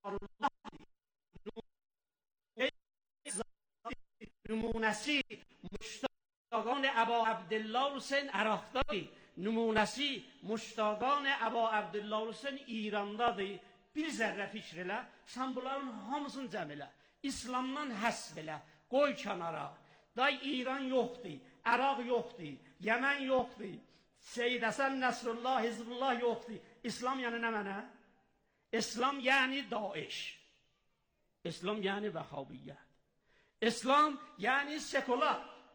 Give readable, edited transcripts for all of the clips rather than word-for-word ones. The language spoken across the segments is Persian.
نمونسی مشتاقان ابا عبدالله حسین عراقداری, nümunəsi müştaqan Əba Abdullah Hüseyn İrandadır. Bir zərrə fikr elə, sən bunların hamısını cəm elə. İslamdan həsb elə, qoy kənara. Day İran yoxdur, Əraq yoxdur, Yəmən yoxdur, Seyyid Həsən Nəsrullah, Hizbullah yoxdur. İslam yəni nə mənə? İslam yəni Daeş. İslam yəni Vəhabiyyət. İslam yəni sekular.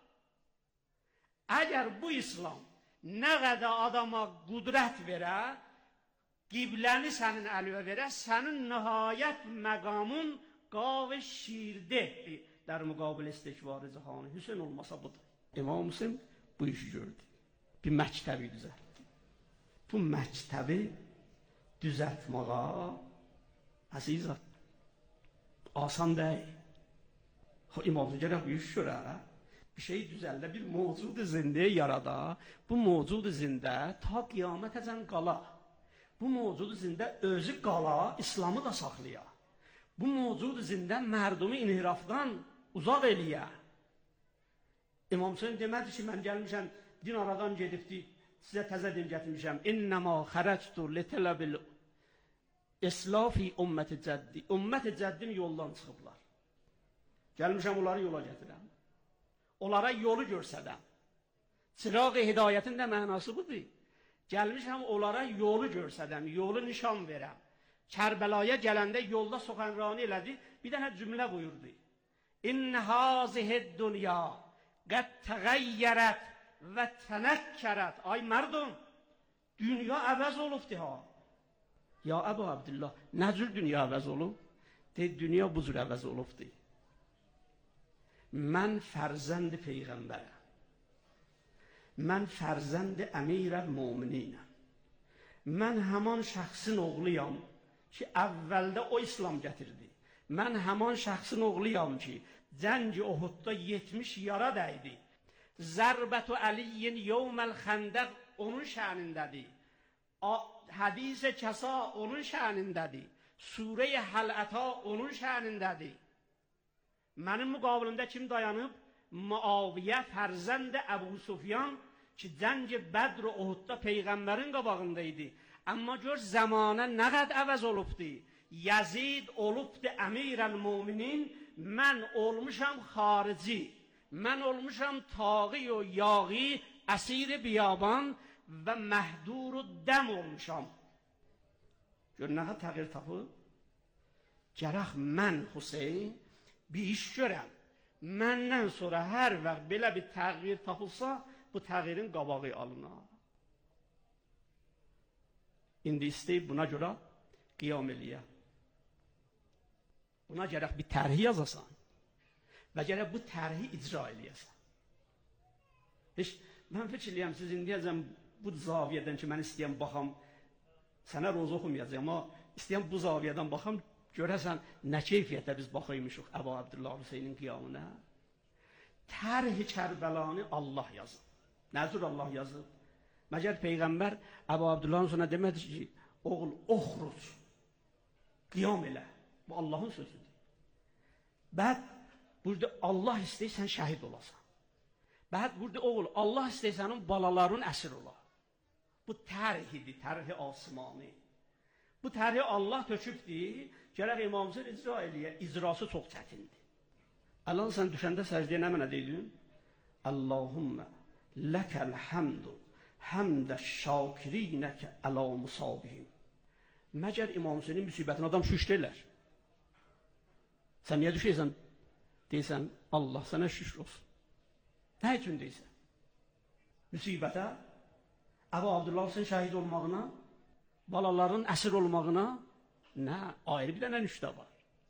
Əgər bu İslam nə qədər adama qudrət verə, qibləni sənin əliyə verə, sənin nihayət məqamın qav-ı şirdehdir. در مقابل استکبار جهان Hüseyin olmasa budur. İmam Hüseyin bu işi gördü. Bir məktəbi düzəltdi. Bu məktəbi düzəltməğa əzizat asan deyil. İmam Hüseyin gərək bu iş görə. Bir şey düzəldə, bir mevcud zində yarada. Bu mevcud zində ta qiyamətəcən qala. Bu mevcud zində özü qala, İslamı da saxlaya. Bu mevcud zində mərdumi inhirafdan uzaq eləyə. İmam Hüseyin demədi ki, mən gəlmişəm, din aradan gedibdi, sizə təzə din gətirmişəm. İnnəmə xərəctu litələbil islafi ümməti cəddi. Ümməti cəddim yoldan çıxıblar. Gəlmişəm, onları yola gətirəm. Onlara yolu görsədəm. Çıraq-ı hidayətin də mənası budur. Gəlmişəm, onlara yolu görsədəm, yolu nişan verəm. Kərbəlaya gələndə yolda soxanrani elədi, bir dənə cümlə buyurdu. İnne hazihid dünya qad təğəyyərət və tənəkkərət. Ay mərdum, dünya əvəz olubdur ha. Ya Əbu Abdullah, nə cür dünya əvəz olub? Dünya bu cür əvəz olubdur. Mən fərzənd-i Peyğəmbərəm. Mən fərzənd-i Əmirəl-Mu'mininəm. Mən həman şəxsin oğluyam ki, əvvəldə o İslam gətirdi. Mən həman şəxsin oğluyam ki, Cəng-i Uhudda 70 yara dəydi. Zərbət-ü Əliyyin yevməl xəndəq onun şənindədir. Hədis-i kəsa onun şənindədir. Surə-i Həl-Əta onun şənindədir. Mənim müqabilimdə kim dayanıb? Muaviyyə fərzənd-i Əbu Sufyan ki, Cəng-i Bədr və Uhudda Peyğəmbərin qabağındaydı. Amma gör zamanə nə qəd əvəz olubdu. Yazid olubdu Əmirəl-Muminin, mən olmuşam xarici, mən olmuşam taği və yaği, əsir-i biyaban və məhdur-u dəm olmuşam. Gör nə qəd təğyir tapıb? Gərək mən Hüseyin bir iş görəm. Məndən sonra hər vaxt belə bir təğyir tapılsa, bu təğyirin qabağı alınar. İndi istəyib buna görə qiyam eləyə. Buna gərək bir tərhi yazasan və gərək bu tərhi icra eləyəsən. Heç, mən fikir eləyəm, siz indiyəcəm bu zaviyədən ki, mən istəyəm baxam, sənə roz oxumayacaq, amma istəyəm bu zaviyədən baxam, görəsən nə keyfiyyətə biz baxıymışıq Əbu Abdullah Hüseynin qiyamına. Tərhi Kərbəlanı Allah yazıb. Nə cür Allah yazıb? Məgər Peyğəmbər Əbu Abdullahın sonra demədi ki, oğul, oxruc, qiyam elə. Bu Allahın sözüdür. Bəd, burada Allah istəyirsən şəhid olasan. Bəd, burada oğul, Allah istəyirsənin balaların əsir ola. Bu tərhidir, tərhi asmani. Bu tərhi Allah tökübdir, gərək İmam Hüseyin icra eləyə, icrası çox çətindir. Allah sən düşəndə səcdiyə nə mənə deydin? Allahümmə ləkəl həmdu həmdə şakirinəkə ələ musabihim. Məgər İmam Hüseynin müsibətin adam şüşr deyilər. Sən niyə düşəysən? Deysən, Allah sənə şüşr olsun. Nə üçün deysən? Müsibətə, Əbu Abdullah Hüseyin şəhid olmağına, balaların əsir olmağına, nə? Ayrı bir dənə nüşdə var.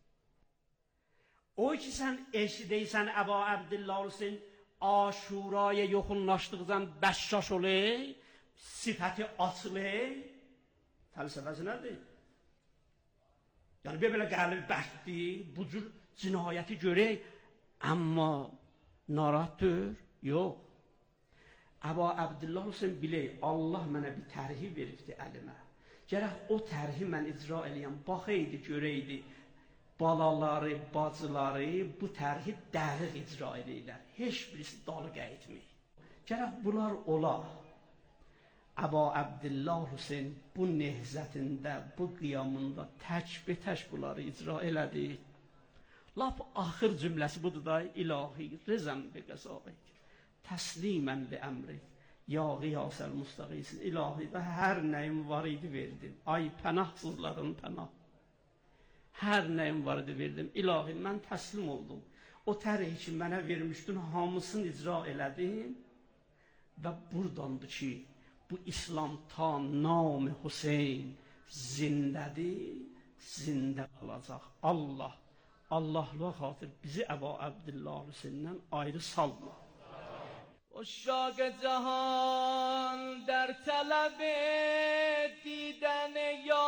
O ki, sən eşidəysən Əbu Abdullah Hüseyin Aşuraya yoxunlaşdıqdan bəşşaş olay, sifəti açılay, fəlsəfəsi nədir? Yəni, belə qəlbi bərkdir, bu cür cinayəti görək, amma narahatdır, yox. Əbu Abdullah Hüseyin bilək, Allah mənə bir tərhi veribdir əlimə. Gərək o tərhi mən icra eləyəm, baxaydı, görəydi, balaları, bacıları bu tərhi dəqiq icra edirlər. Heç birisi dalı qayıtmır. Gərək bunlar ola. Əba Əbdillah Hüseyn bu nehzətində, bu qiyamında tək bunları icra elədi. Lap axır cümləsi budur da, ilahi rızəm bi qəzavik, təslimən bi əmrik, ya qiyasəl müstəqisin. İlahi da hər nəyim var idi verdim. Ay pənahsızların pənah. Hər nəyim var idi verdim. İlahi mən təslim oldum. O tərih ki mənə vermişdin, hamısını icra elədim. Və buradandır ki, bu İslam ta nam-ı Hüseyn zindədir, zində qalacaq. Allah'la xatir bizi Əba Əbdillah Hüseyndən ayrı salma. عشاق جهان در طلب دیدن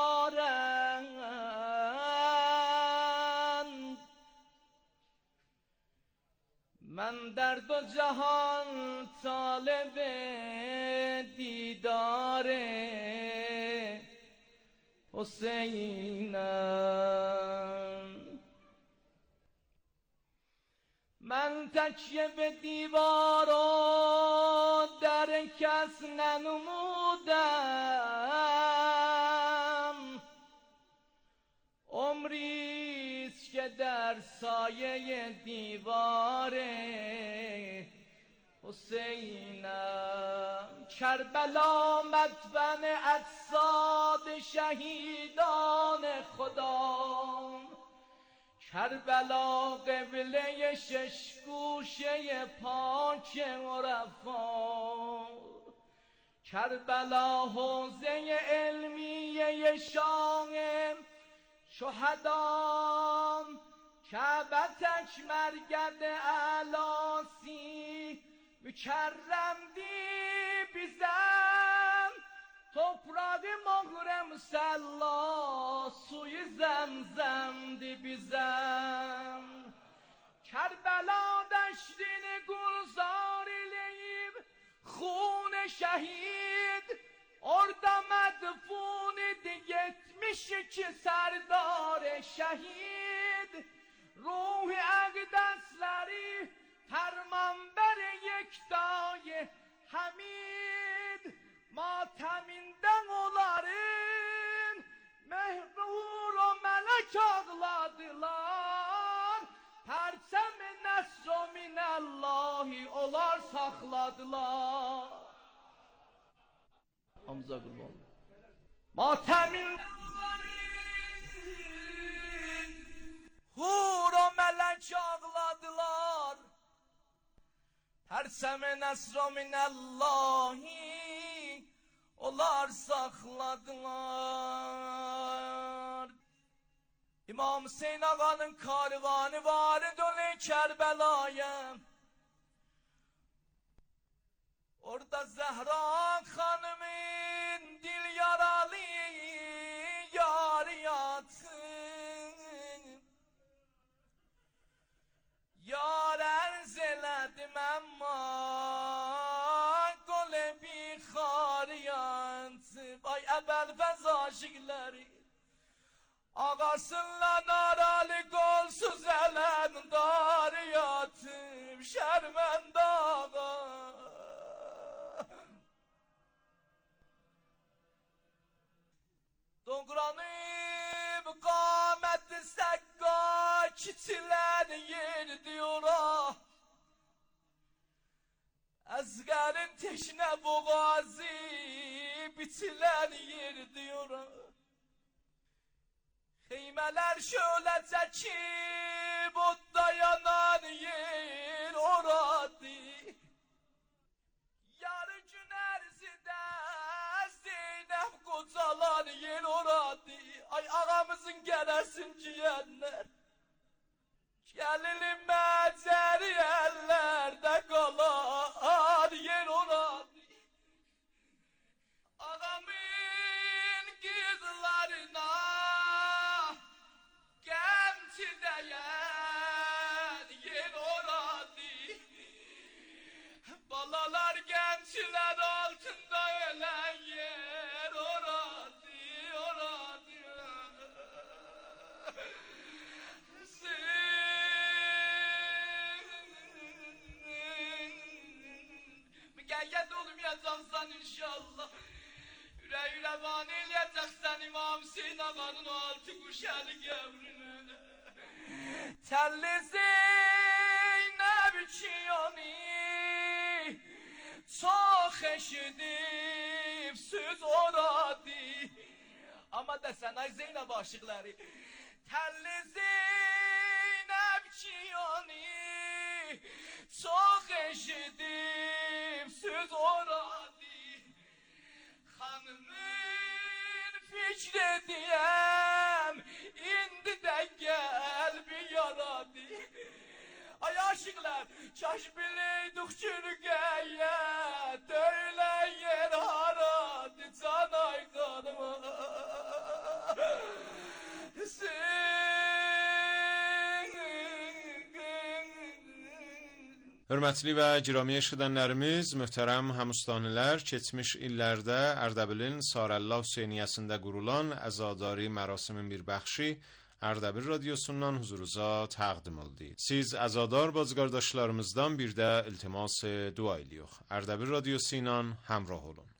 یارند، من در دو جهان طالب دیدار حسینم. من تکیه به دیوار و در کس ننمودم، عمریست که در سایه دیوار حسینم. کربلا مدفن اجساد شهیدان خدا، کربلا قبله شش گوشه پاک عرفا، کربلا حوزه علمیه شاه شهدان، کعبتک مرگد اعلاسی mükerrem bizem, toprağı mağrem sella, suyu zemzemdi bizem. Kerbela deştini gulzar eleyip خون şehit, orada medfun idi 72 serdar şehit. Ruhi akdesleri فرمانبر یکتای حمید، ماتمیnden onların mehbur o melek ağladılar. Persem-i nesr-o minallahi onlar sakladılar. Hamza kurban. Mateminden hur o melek ağladılar. Persem-i nesr-o minallahi onlar sakladılar. İmam Hüseyin Ağa'nın karvanı vardı öyle Kerbela'ya. Orada Zehra Hanım'ın dil yaralı yar yatın. Yar erz elədim amma qol-i xar yansıb. Ay əbəl-fəz aşıqları ağasınla naralı qolsuz ələmdar yatıb şərməndə ağa. Doğranıb qamət-i səqqa kiçilən yerdi ora. Əzqərin teşnə boğazı biçilən yerdi ora. Xeymələr şölə çəkib od dayanan yer oradı. Yarı gün ərzidə Zeynəb qocalan yer oradı. Ay ağamızın gələsin giyənlər, gəlinim məcəri əllərdə qalan yer oradı. Ağamın qızlarına qəmçi dəyən yer oradı. Balalar gəmçilər altında ölən yer oradı, inşallah. Yüreğine van eləyəcəksən İmam Hüseyin ağanın o altı quşəli qəbrini. Telli Zeynep çiyoni çok eşidip söz oradı. Ama desen ay Zeynep aşıkları. Telli Zeynep çiyoni çok eşidip söz oradı. Hanımın fikri diyem indi de gel bir yaradı. Ay aşıklar kaş bileydik çürgeye öyle yer haradı can ay kanıma. Hörmətli və girami eşidənlərimiz, möhtərəm həmüstanilər, keçmiş illərdə Ərdəbilin Sarəllah Hüseyniyəsində qurulan əzadari mərasimin bir bəxşi Ərdəbil radiosundan huzurunuza təqdim oldu. Siz əzadar bazıqardaşlarımızdan bir də iltimas dua edirik. Ərdəbil radiosu ilə həmrah olun.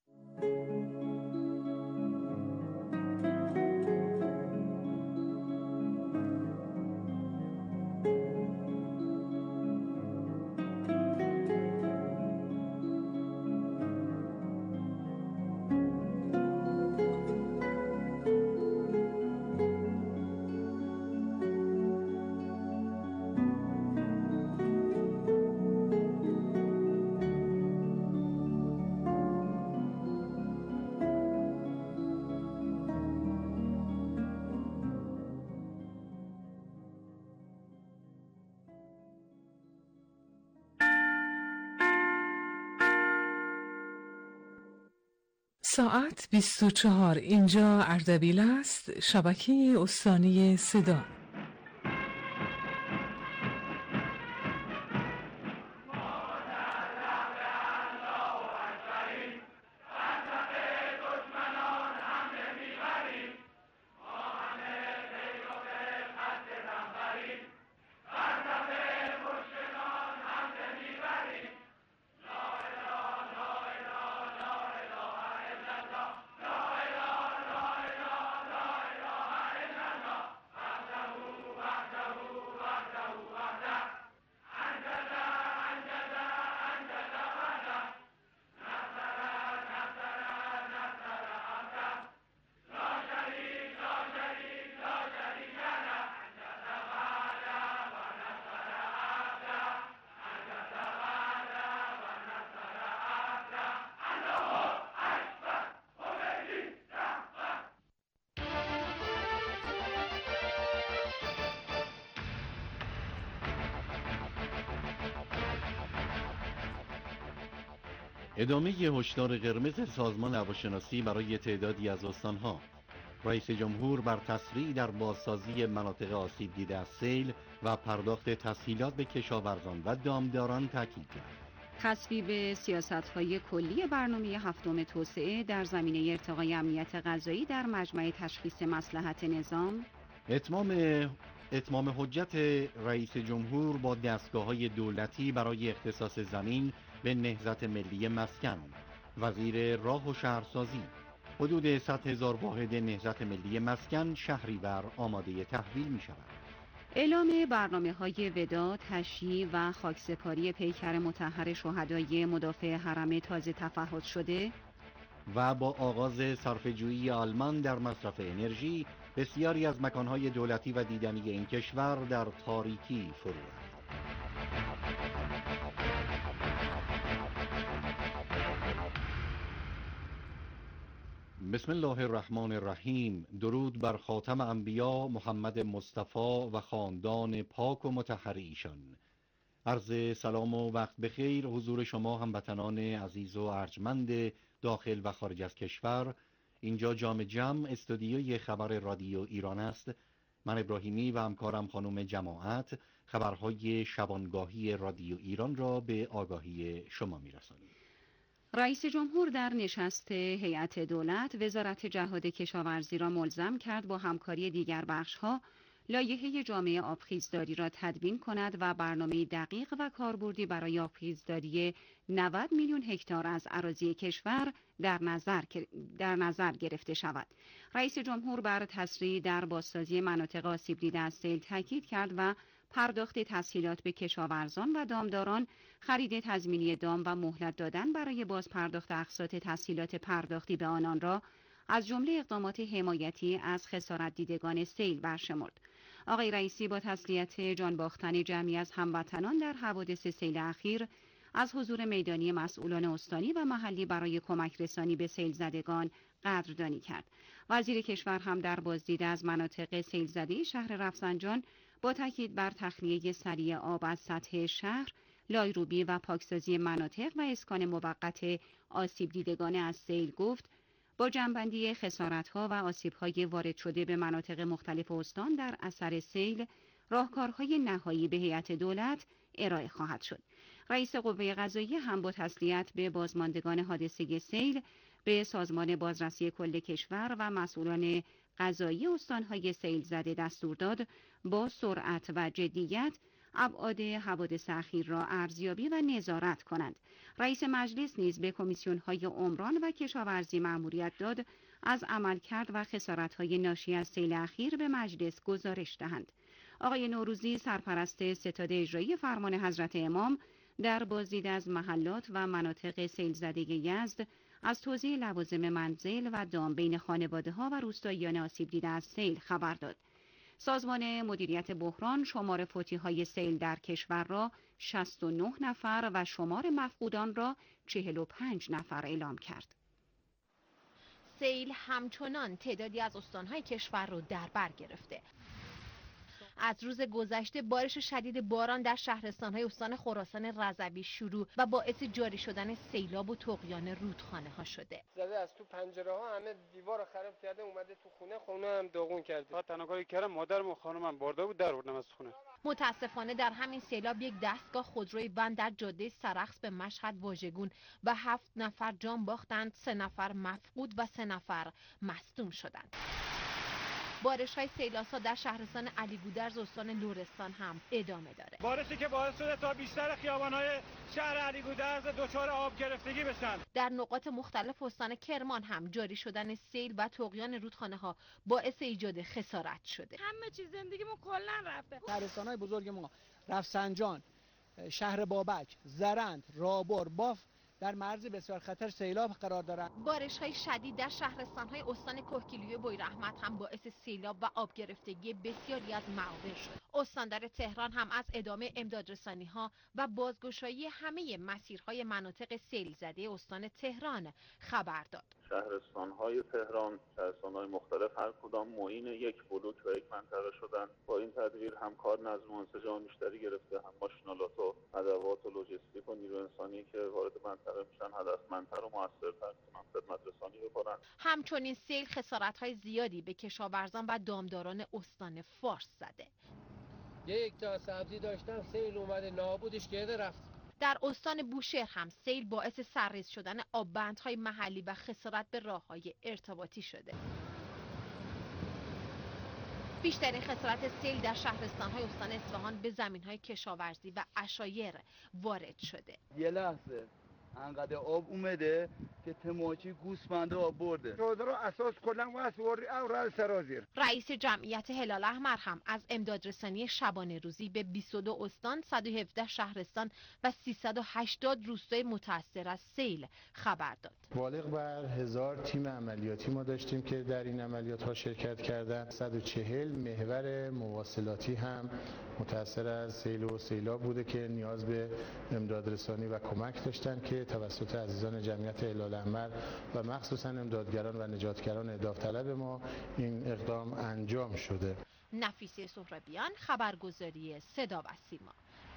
ساعت 24 اینجا اردبیل است. شبکه استانی صدا. ادامه هشدار قرمز سازمان هواشناسی برای تعدادی از استانها. رئیس جمهور بر تسریع در بازسازی مناطق آسیب دیده از سیل و پرداخت تسهیلات به کشاورزان و دامداران تاکید کرد. تصویب سیاست‌های کلی برنامه هفتم توسعه در زمینه ارتقای امنیت غذایی در مجمع تشخیص مصلحت نظام. اتمام حجت رئیس جمهور با دستگاه‌های دولتی برای اختصاص زمین به نهضت ملی مسکن. وزیر راه و شهرسازی: حدود 100,000 واحد نهضت ملی مسکن شهریور آماده تحویل می شود. اعلام برنامه‌های وداع، تشییع و خاکسپاری پیکر مطهر شهدای مدافع حرم تازه تفحص شده. و با آغاز صرفه‌جویی آلمان در مصرف انرژی، بسیاری از مکانهای دولتی و دیدنی این کشور در تاریکی فرو رفت. بسم الله الرحمن الرحیم. درود بر خاتم انبیا محمد مصطفی و خاندان پاک و مطهر ایشان. عرض سلام و وقت بخیر حضور شما هموطنان عزیز و ارجمند داخل و خارج از کشور. اینجا جام جم استودیوی خبر رادیو ایران است. من ابراهیمی و همکارم خانم جماعت خبرهای شبانگاهی رادیو ایران را به آگاهی شما می‌رسانیم. رئیس جمهور در نشست هیئت دولت وزارت جهاد کشاورزی را ملزم کرد با همکاری دیگر بخش‌ها لایحه جامعه آبخیزداری را تدوین کند و برنامه دقیق و کاربردی برای آبخیزداری 90 میلیون هکتار از اراضی کشور در نظر گرفته شود. رئیس جمهور بر تسریع در بازسازی مناطق آسیب دیده از سیل تاکید کرد و پرداخت تسهیلات به کشاورزان و دامداران، خرید تضمینی دام و مهلت دادن برای بازپرداخت اقساط تسهیلات پرداختی به آنان را از جمله اقدامات حمایتی از خسارت دیدگان سیل برشمرد. آقای رئیسی با تسلیت جان باختن جمعی از هموطنان در حوادث سیل اخیر از حضور میدانی مسئولان استانی و محلی برای کمک رسانی به سیل زدگان قدردانی کرد. وزیر کشور هم در بازدید از مناطق سیل زده شهر رفسنجان با تاکید بر تخلیه سریع آب از سطح شهر، لایروبی و پاکسازی مناطق و اسکان موقت آسیب دیدگان از سیل گفت با جمع‌بندی خسارت‌ها و آسیب‌های وارد شده به مناطق مختلف استان در اثر سیل، راهکارهای نهایی به هیئت دولت ارائه خواهد شد. رئیس قوه قضاییه هم با تسلیت به بازماندگان حادثه سیل به سازمان بازرسی کل کشور و مسئولان قضایی استان‌های سیل زده دستور داد با سرعت و جدیت ابعاد حوادث اخیر را ارزیابی و نظارت کنند. رئیس مجلس نیز به کمیسیون‌های عمران و کشاورزی مأموریت داد از عملکرد و خسارت‌های ناشی از سیل اخیر به مجلس گزارش دهند. آقای نوروزی سرپرست ستاد اجرایی فرمان حضرت امام در بازدید از محلات و مناطق سیل زده یزد از توزیع لوازم منزل و دام بین خانواده‌ها و روستاییان آسیب دیده از سیل خبر داد. سازمان مدیریت بحران شمار فوتی‌های سیل در کشور را 69 نفر و شمار مفقودان را 45 نفر اعلام کرد. سیل همچنان تعدادی از استان‌های کشور را در بر گرفته. از روز گذشته بارش شدید باران در شهرستان‌های استان خراسان رضوی شروع و باعث جاری شدن سیلاب و طغیان رودخانه‌ها شده. زده از تو پنجره‌ها همه دیوار خراب کرده، اومده تو خونه هم داغون کرده. تنها کاری کردم مادرم و خانومم برده بود در آوردم از خونه. متاسفانه در همین سیلاب یک دستگاه خودروی بند در جاده سرخس به مشهد واژگون و 7 نفر جان باختند، 3 نفر مفقود و 3 نفر مصدوم شدند. بارش‌های سیلاسا در شهرستان علیگودرز استان لرستان هم ادامه داره. بارشی که باعث شده تا بیشتر خیابان‌های شهر علیگودرز دچار آب گرفتگی بشن. در نقاط مختلف استان کرمان هم جاری شدن سیل و طغیان رودخانه‌ها باعث ایجاد خسارت شده. همه چیز زندگیمون کلاً رفته. شهرستان‌های بزرگ ما رفسنجان، شهر بابک، زرند، رابر، باف در معرض بسیار خطر سیلاب قرار دارند. بارش‌های شدید در شهرستان‌های استان کوهگیلوی بویراحمد هم باعث سیلاب و آب گرفتگی بسیاری از معابر شد. استاندار تهران هم از ادامه امدادرسانی‌ها و بازگشایی همه مسیرهای مناطق سیل زده استان تهران خبر داد. شهرستان‌های تهران، شهرستان‌های مختلف هر کدام معین یک بلوک و یک منطقه شدن. با این تدبیر هم کار نظم و انسجام بیشتری گرفته، هم ماشینالات و ادوات و لوجستیک و نیرو انسانی که وارد منطقه میشن هدفمندتر و موثرتر کنن خدمت رسانی بکنن. همچنین سیل خسارت‌های زیادی به کشاورزان و دامداران استان فارس زده. یک تا سبزی داشتم سیل اومده نابودش کرده رفت. در استان بوشهر هم سیل باعث سرریز شدن آببندهای محلی و خسارت به راه‌های ارتباطی شده. بیشترین خسارت سیل در شهرستان‌های استان اصفهان به زمین‌های کشاورزی و عشایر وارد شده. یه لحظه انقدر آب اومده که تماچی گوسفنده آب برده. روز رو اساس کلن واسوری اورال سرازیر. رئیس جمعیت هلال احمر هم از امدادرسانی شبانه روزی به 22 استان، 117 شهرستان و 380 روستای متاثر از سیل خبر داد. بالغ بر 1000 تیم عملیاتی ما داشتیم که در این عملیات ها شرکت کردند. 140 محور مواصلاتی هم متاثر از سیل و سیلاب بوده که نیاز به امدادرسانی و کمک داشتن که توسط عزیزان جمعیت هلال احمر و مخصوصا امدادگران و نجاتگران داوطلب ما این اقدام انجام شده. نفیسه سهرابیان، خبرگزاری صدا و سیما.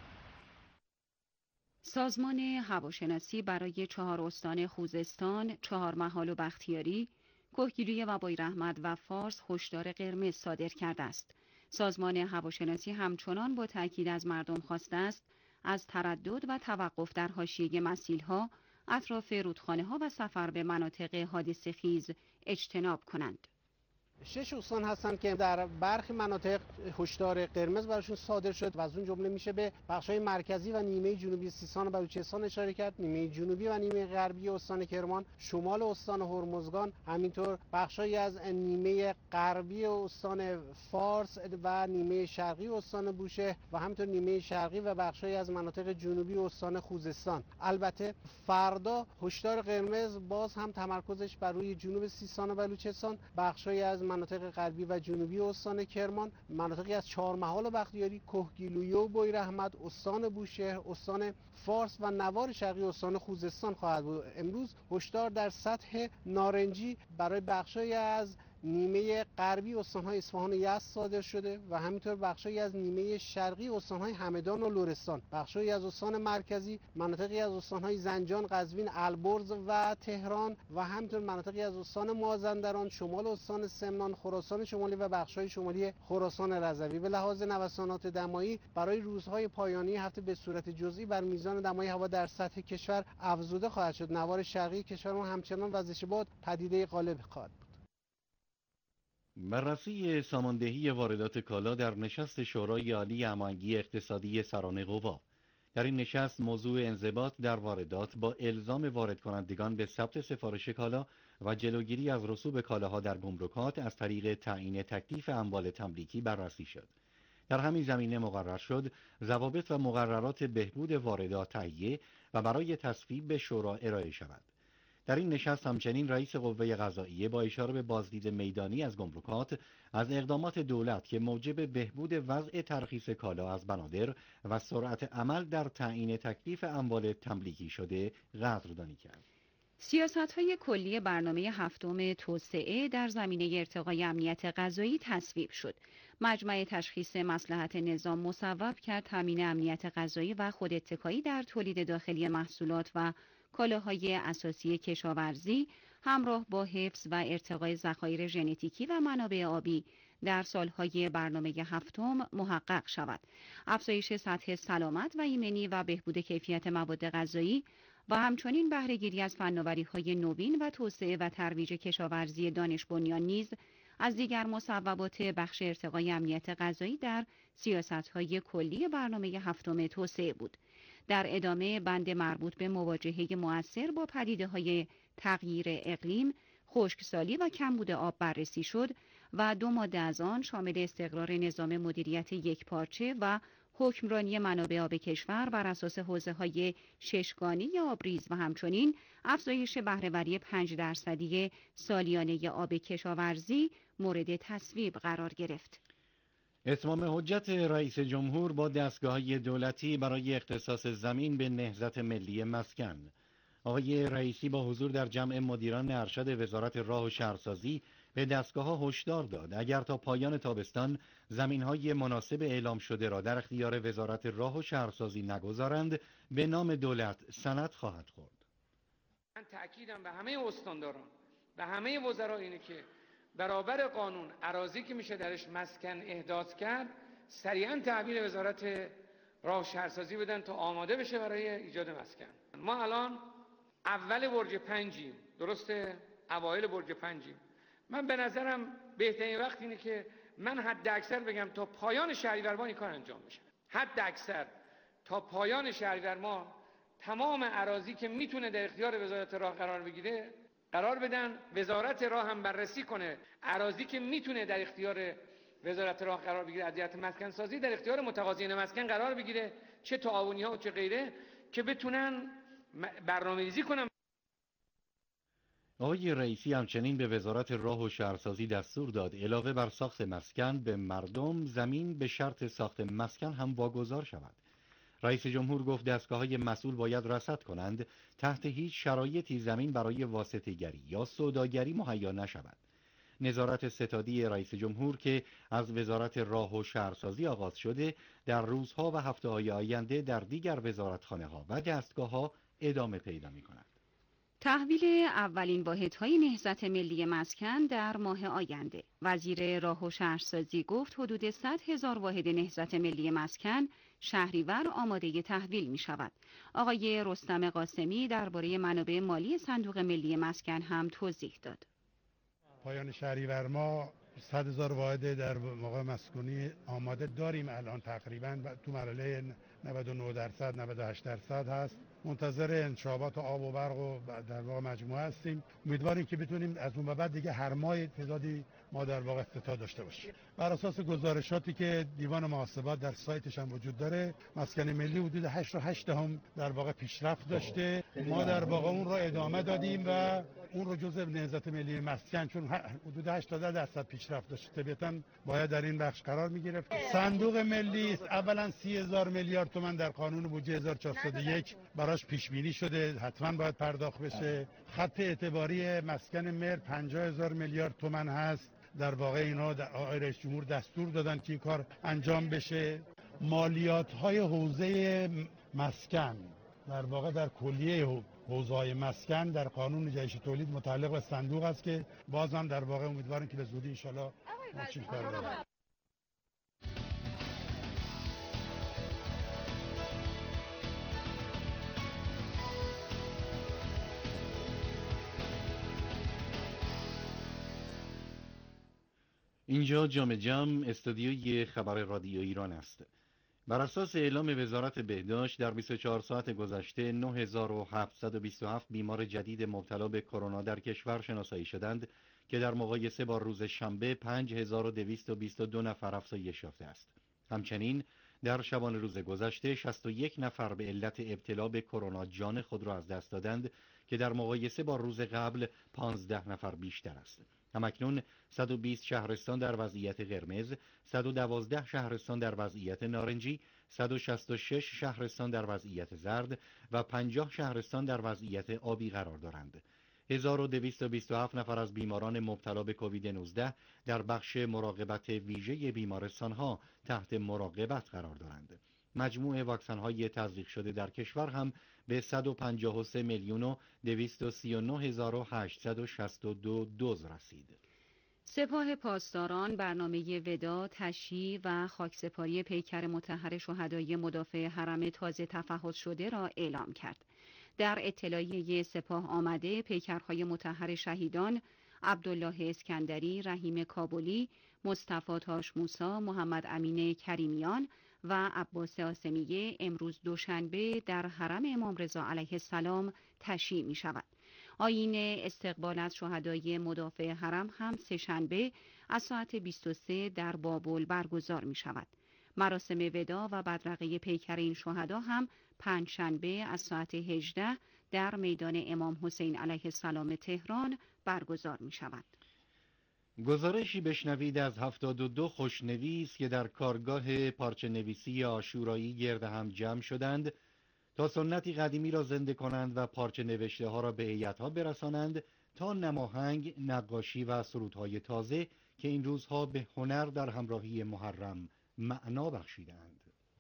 سازمان هواشناسی برای 4 استان خوزستان، 4 محال و بختیاری، کوهگیلوی و بویراحمد و فارس هشدار قرمز صادر کرده است. سازمان هواشناسی همچنان با تاکید از مردم خواسته است از تردد و توقف در حاشیه مسیل‌ها، اطراف رودخانه‌ها و سفر به مناطق حادثه‌خیز اجتناب کنند. 6 استان هستن که در برخی مناطق هشدار قرمز براشون صادر شد و از اون جمله میشه به بخش‌های مرکزی و نیمه جنوبی سیستان و بلوچستان اشاره کرد، نیمه جنوبی و نیمه غربی استان کرمان، شمال استان هرمزگان، همینطور بخش‌هایی از نیمه غربی استان فارس و نیمه شرقی استان بوشهر و همینطور نیمه شرقی و بخش‌هایی از مناطق جنوبی استان خوزستان. البته فردا هشدار قرمز باز هم تمرکزش بر روی جنوب سیستان و بلوچستان، بخش‌هایی از مناطق غربی و جنوبی استان کرمان، مناطقی از چهارمحال و بختیاری، کهگیلویه و بویراحمد، استان بوشهر، استان فارس و نوار شرقی استان خوزستان خواهد بود. امروز هشدار در سطح نارنجی برای بخش‌هایی از نیمه غربی استان‌های اصفهان و یزد صادر شده و همینطور بخش‌هایی از نیمه شرقی استان‌های همدان و لرستان، بخش‌هایی از استان مرکزی، مناطقی از استان‌های زنجان، قزوین، البرز و تهران و همینطور مناطقی از استان مازندران، شمال استان سمنان، خراسان شمالی و بخش‌های شمالی خراسان رضوی. به لحاظ نوسانات دمایی برای روزهای پایانی هفته به صورت جزئی بر میزان دمای هوا در سطح کشور افزوده خواهد شد. نوار شرقی کشور ما همچنان وزش باد پدیده غالب خواهد. بررسی ساماندهی واردات کالا در نشست شورای عالی هماهنگی اقتصادی سران قوا. در این نشست موضوع انضباط در واردات با الزام وارد کنندگان به ثبت سفارش کالا و جلوگیری از رسوب کالاها در گمرکات از طریق تعیین تکلیف اموال تملیکی بررسی شد. در همین زمینه مقرر شد ضوابط و مقررات بهبود واردات تهیه و برای تصویب به شورا ارائه شود. در این نشست همچنین رئیس قوه قضاییه با اشاره به بازدید میدانی از گمرکات از اقدامات دولت که موجب بهبود وضع ترخیص کالا از بنادر و سرعت عمل در تعیین تکلیف اموال تملیکی شده قدردانی کرد. سیاست‌های کلی برنامه هفتم توسعه در زمینه ارتقای امنیت غذایی تصویب شد. مجمع تشخیص مصلحت نظام مصوب کرد تامین امنیت غذایی و خوداتکایی در تولید داخلی محصولات و کالاهای اساسی کشاورزی همراه با حفظ و ارتقای ذخایر ژنتیکی و منابع آبی در سالهای برنامه هفتم محقق شود. افزایش سطح سلامت و ایمنی و بهبود کیفیت مواد غذایی و همچنین بهره‌گیری از فناوری‌های نوین و توسعه و ترویج کشاورزی دانش بنیان نیز از دیگر مصوبات بخش ارتقای امنیت غذایی در سیاست‌های کلی برنامه هفتم توسعه بود. در ادامه بند مربوط به مواجهه مؤثر با پدیده‌های تغییر اقلیم، خشکسالی و کمبود آب بررسی شد و 2 ماده از آن شامل استقرار نظام مدیریت یکپارچه و حکمرانی منابع آب کشور بر اساس حوزه‌های ششگانه آبریز و همچنین افزایش بهره‌وری 5% سالیانه آب کشاورزی مورد تصویب قرار گرفت. اتمام حجت رئیس جمهور با دستگاه‌های دولتی برای اختصاص زمین به نهضت ملی مسکن. آقای رئیسی با حضور در جمع مدیران ارشد وزارت راه و شهرسازی به دستگاه‌ها هشدار داد اگر تا پایان تابستان زمین‌های مناسب اعلام شده را در اختیار وزارت راه و شهرسازی نگذارند به نام دولت سند خواهد خورد. من تأکیدم به همه استانداران و همه وزرا اینه که برابر قانون اراضی که میشه درش مسکن احداث کرد سریعا تحویل وزارت راه و شهرسازی بدن تا آماده بشه برای ایجاد مسکن. ما الان اول برج 5یم، درسته؟ اوایل برج 5یم. من به نظرم بهترین وقت اینه که من حد اکثر بگم تا پایان شهریور ماه این کار انجام بشه. حد اکثر تا پایان شهریور ماه تمام اراضی که میتونه در اختیار وزارت راه قرار بگیره قرار بدن، وزارت راه هم بررسی کنه اراضی که میتونه در اختیار وزارت راه قرار بگیره از جهت مسکن سازی در اختیار متقاضیان مسکن قرار بگیره، چه تعاونی ها و چه غیره، که بتونن برنامه‌ریزی کنن. آقای رئیسی همچنین به وزارت راه و شهرسازی دستور داد علاوه بر ساخت مسکن به مردم زمین به شرط ساخت مسکن هم واگذار شود. رئیس جمهور گفت دستگاه‌های مسئول باید رصد کنند تحت هیچ شرایطی زمین برای واسطه‌گری یا سوداگری مهیا نشود. نظارت ستادی رئیس جمهور که از وزارت راه و شهرسازی آغاز شده در روزها و هفته‌های آینده در دیگر وزارتخانه‌ها و دستگاه‌ها ادامه پیدا می‌کند. تحویل اولین واحدهای نهضت ملی مسکن در ماه آینده. وزیر راه و شهرسازی گفت حدود 100,000 واحد نهضت ملی مسکن شهریور آماده تحویل می شود. آقای رستم قاسمی درباره منابع مالی صندوق ملی مسکن هم توضیح داد. پایان شهریور ماه 100,000 واحد در موقع مسکونی آماده داریم. الان تقریبا تو مرحله 99% 98% هست. منتظر انشابات آب و برق و در واقع مجموعه هستیم. امیدواریم که بتونیم از اون به بعد دیگه هر ماه تعدادی ما در واقع افتتاح داشته باشیم. بر اساس گزارشاتی که دیوان محاسبات در سایتش هم وجود داره، مسکن ملی حدود 8.8 در واقع پیشرفت داشته. ما در واقع اون رو ادامه دادیم و اون رو جزء نهضت ملی مسکن، چون حدود 80% پیشرفت داشته، طبیعتاً باید در این بخش قرار می‌گرفت. صندوق ملی اولا 30,000 میلیارد تومان در قانون بودجه 1401 براش پیش بینی شده، حتما باید پرداخت بشه. خط اعتباری مسکن مهر 50,000 میلیارد تومان هست. در واقع اینا آقای رئیس جمهور دستور دادن که این کار انجام بشه. مالیات‌های حوزه مسکن در واقع در کلیه حوزه‌های مسکن در قانون جهش تولید متعلق به صندوق است که بازم در واقع امیدواریم که به زودی ان شاءالله ماشین کار بشه. اینجا جام جم استودیوی خبر رادیو ایران است. بر اساس اعلام وزارت بهداشت در 24 ساعت گذشته 9727 بیمار جدید مبتلا به کرونا در کشور شناسایی شدند که در مقایسه با روز شنبه 5222 نفر افزایش یافته است. همچنین در شبانه روز گذشته 61 نفر به علت ابتلا به کرونا جان خود را از دست دادند که در مقایسه با روز قبل 15 نفر بیشتر است. همکنون 120 شهرستان در وضعیت قرمز، 112 شهرستان در وضعیت نارنجی، 166 شهرستان در وضعیت زرد و 50 شهرستان در وضعیت آبی قرار دارند. 1227 نفر از بیماران مبتلا به کووید 19 در بخش مراقبت ویژه بیمارستان‌ها تحت مراقبت قرار دارند. مجموع واکسن‌های تزریق شده در کشور هم به 153,239,862 دوز رسید. سپاه پاسداران برنامه وداع، تشییع و خاکسپاری پیکر مطهر شهدای مدافع حرم تازه تفحص شده را اعلام کرد. در اطلاعیه سپاه آمده پیکرهای مطهر شهیدان عبدالله اسکندری، رحیم کابلی، مصطفی تاش موسی، محمد امین کریمیان و عباس آسمیه امروز دوشنبه در حرم امام رضا علیه السلام تشییع می شود. آیین استقبال از شهدای مدافع حرم هم سه‌شنبه از ساعت 23 در بابل برگزار می شود. مراسم وداع و بدرقه پیکر این شهدا هم پنجشنبه از ساعت 18 در میدان امام حسین علیه السلام تهران برگزار می شود. گزارشی بشنوید از 72 خوشنویس که در کارگاه پارچه نویسی عاشورایی گرد هم جمع شدند تا سنتی قدیمی را زنده کنند و پارچه نوشته ها را به هیئت‌ها برسانند تا نماهنگ، نقاشی و سرودهای تازه که این روزها به هنر در همراهی محرم معنا بخشیدند.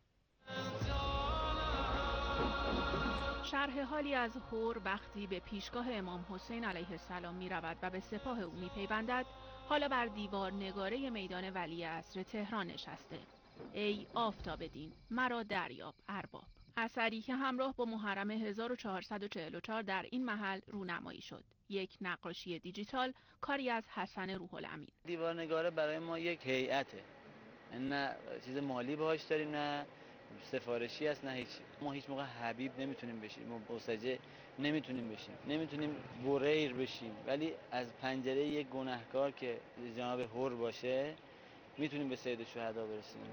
شرح حالی از هور وقتی به پیشگاه امام حسین علیه السلام می رود و به سپاه او می پیوندد، حالا بر دیوار نگاره میدان ولیعصر تهران نشسته. ای آفتاب دین مرا دریاب ارباب، اثری که همراه با محرم 1444 در این محل رونمایی شد. یک نقاشی دیجیتال کاری از حسن روح الامین. دیوار نگاره برای ما یک هیئته، نه چیز مالی باهاش داریم، نه سفارشی است، نه هیچ. ما هیچ موقع حبیب نمیتونیم بشیم، ما بوسجه نمیتونیم بشیم، نمیتونیم بوریر بشیم، ولی از پنجره یک گناهکار که جناب هور باشه میتونیم به سید شهدا برسیم.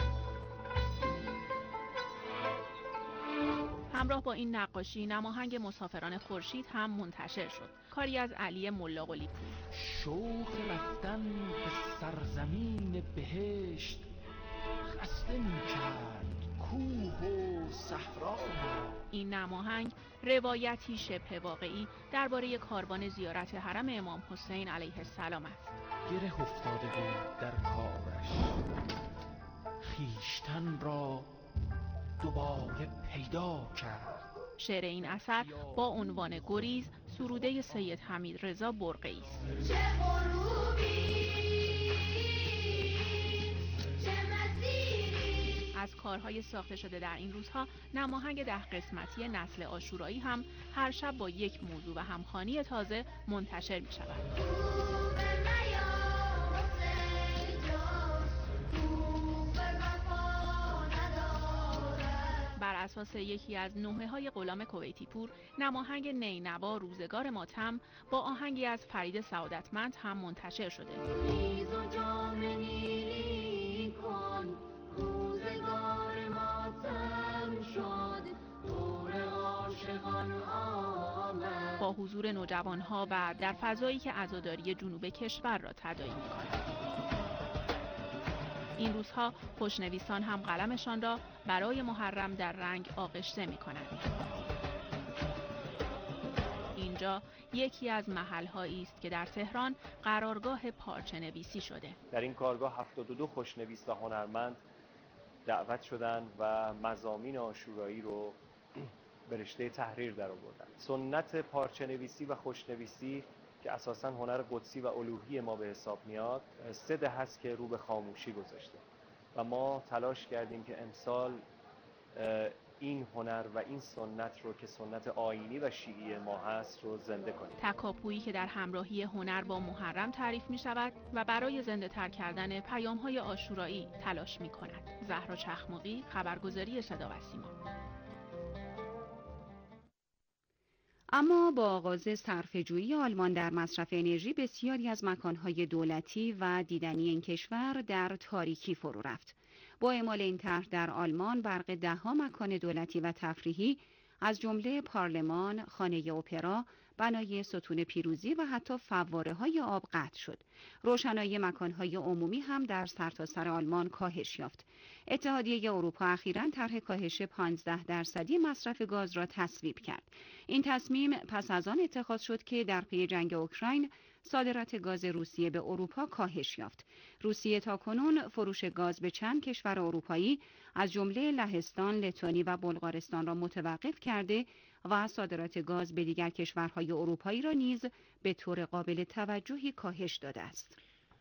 همراه با این نقاشی نماهنگ مسافران خورشید هم منتشر شد، کاری از علی ملاقلی پور. شوق رفتن به سرزمین بهشت خسته می‌کرد کوه و صحرا. این نماهنگ روایتی شبه واقعی درباره کاروان زیارت حرم امام حسین علیه السلام است. گره افتاده بود در کارش، خویشتن را دوباره پیدا کرد. شعر این اثر با عنوان گریز سروده سید حمید رضا برقعی است. از کارهای ساخته شده در این روزها نماهنگ 10 قسمتی نسل عاشورایی هم هر شب با یک موضوع و همخوانی تازه منتشر می شود. اساس یکی از نوحه‌های غلام کویتی پور، نماهنگ نینوا روزگار ماتم با آهنگی از فرید سعادتمند هم منتشر شده. روزگار ماتم شد، دور عاشقان آمد. با حضور نوجوانها و در فضایی که عزاداری جنوب کشور را تداعی می‌کند. این روزها خوشنویسان هم قلمشان را برای محرم در رنگ آغشته می‌کنند. اینجا یکی از محل‌هایی است که در تهران قرارگاه پارچه‌نویسی شده. در این کارگاه 72 خوشنویس و هنرمند دعوت شدند و مضامین عاشورایی رو به رشته تحریر درآوردن. سنت پارچه‌نویسی و خوشنویسی که اساساً هنر قدسی و الوهی ما به حساب میاد، 3 دهه هست که رو به خاموشی گذاشته و ما تلاش کردیم که امسال این هنر و این سنت رو که سنت آیینی و شیعی ما هست رو زنده کنیم. تکاپویی که در همراهی هنر با محرم تعریف می شود و برای زنده تر کردن پیام‌های عاشورایی تلاش می کند. زهرا چخماقی، خبرگزاری صدا و سیما. اما با آغاز صرفه‌جویی آلمان در مصرف انرژی، بسیاری از مکانهای دولتی و دیدنی این کشور در تاریکی فرو رفت. با اعمال این طرح در آلمان، برق 10 مکان دولتی و تفریحی از جمله پارلمان، خانه اپرا، بنای ستون پیروزی و حتی فواره‌های آب قطع شد. روشنایی مکانهای عمومی هم در سرتاسر آلمان کاهش یافت. اتحادیه اروپا اخیراً طرح کاهش 15% مصرف گاز را تصویب کرد. این تصمیم پس از آن اتخاذ شد که در پی جنگ اوکراین صادرات گاز روسیه به اروپا کاهش یافت. روسیه تاکنون فروش گاز به چند کشور اروپایی از جمله لهستان، لتانی و بلغارستان را متوقف کرده و صادرات گاز به دیگر کشورهای اروپایی را نیز به طور قابل توجهی کاهش داده است.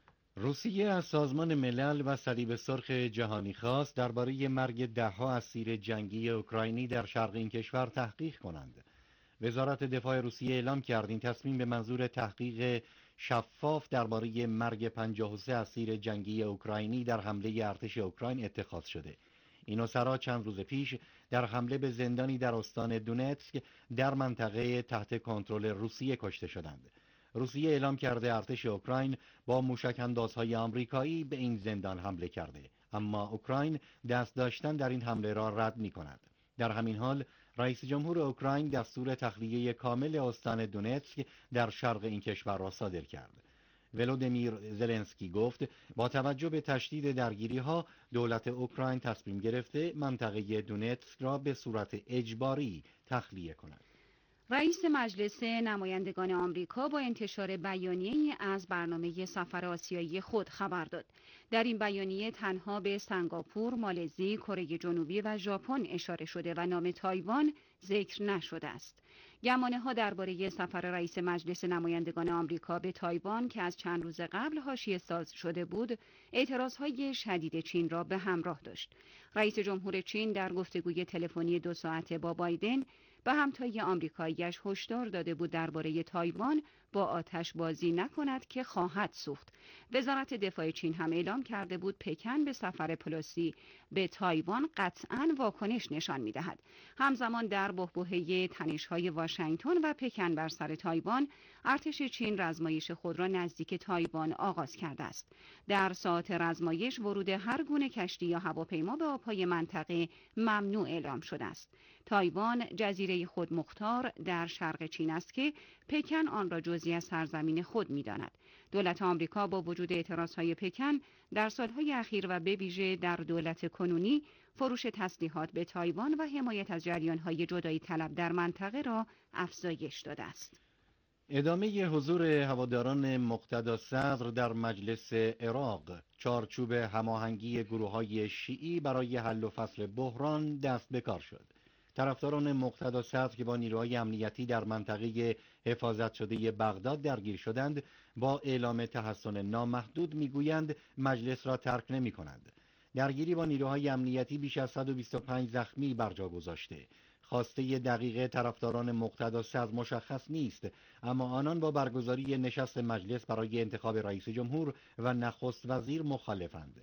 روسیه از سازمان ملل و صلیب سرخ جهانی خواست درباره مرگ 10 اسیر جنگی اوکراینی در شرق این کشور تحقیق کنند. وزارت دفاع روسیه اعلام کرد این تصمیم به منظور تحقیق شفاف درباره مرگ 53 اسیر جنگی اوکراینی در حمله ارتش اوکراین اتخاذ شده. این اسرا چند روز پیش در حمله به زندانی در استان دونتسک در منطقه تحت کنترل روسیه کشته شدند. روسیه اعلام کرده ارتش اوکراین با موشک‌اندازهای آمریکایی به این زندان حمله کرده، اما اوکراین دست داشتن در این حمله را رد می‌کند. در همین حال رئیس جمهور اوکراین دستور تخلیه کامل استان دونتسک در شرق این کشور را صادر کرد. ولودیمیر زلنسکی گفت با توجه به تشدید درگیری‌ها دولت اوکراین تصمیم گرفته منطقه دونتسک را به صورت اجباری تخلیه کند. رئیس مجلس نمایندگان آمریکا با انتشار بیانیه‌ای از برنامه سفر آسیایی خود خبر داد. در این بیانیه تنها به سنگاپور، مالزی، کره جنوبی و ژاپن اشاره شده و نام تایوان ذکر نشده است. گمانه‌ها درباره سفر رئیس مجلس نمایندگان آمریکا به تایوان که از چند روز قبل حاشیه‌ساز شده بود، اعتراضهای شدید چین را به همراه داشت. رئیس جمهور چین در گفتگوی تلفنی 2 ساعته با بایدن به همتای آمریکایی‌اش هشدار داده بود درباره تایوان با آتش بازی نکند که خواهد سوخت. وزارت دفاع چین هم اعلام کرده بود پکن به سفر پلوسی به تایوان قطعاً واکنش نشان می‌دهد. همزمان در بحبوحه تنش‌های واشنگتن و پکن بر سر تایوان، ارتش چین رزمایش خود را نزدیک تایوان آغاز کرده است. در ساعات رزمایش ورود هر گونه کشتی یا هواپیما به آب‌های منطقه ممنوع اعلام شده است. تایوان جزیره خودمختار در شرق چین است که پکن آن را جزئی از سرزمین خود می‌داند. دولت آمریکا با وجود اعتراضهای پکن در سالهای اخیر و به ویژه در دولت کنونی فروش تسلیحات به تایوان و حمایت از جریان‌های جدایی طلب در منطقه را افزایش داده است. ادامه حضور هواداران مقتدا صدر در مجلس عراق، چارچوب هماهنگی گروه‌های شیعی برای حل و فصل بحران دست به کار شد. طرفداران مقتدا صدر که با نیروهای امنیتی در منطقه حفاظت شده بغداد درگیر شدند، با اعلام تحصن نامحدود میگویند مجلس را ترک نمی‌کنند. درگیری با نیروهای امنیتی بیش از 125 زخمی بر جا گذاشته. خواسته دقیق طرفداران مقتدا صدر مشخص نیست، اما آنان با برگزاری نشست مجلس برای انتخاب رئیس جمهور و نخست وزیر مخالفند.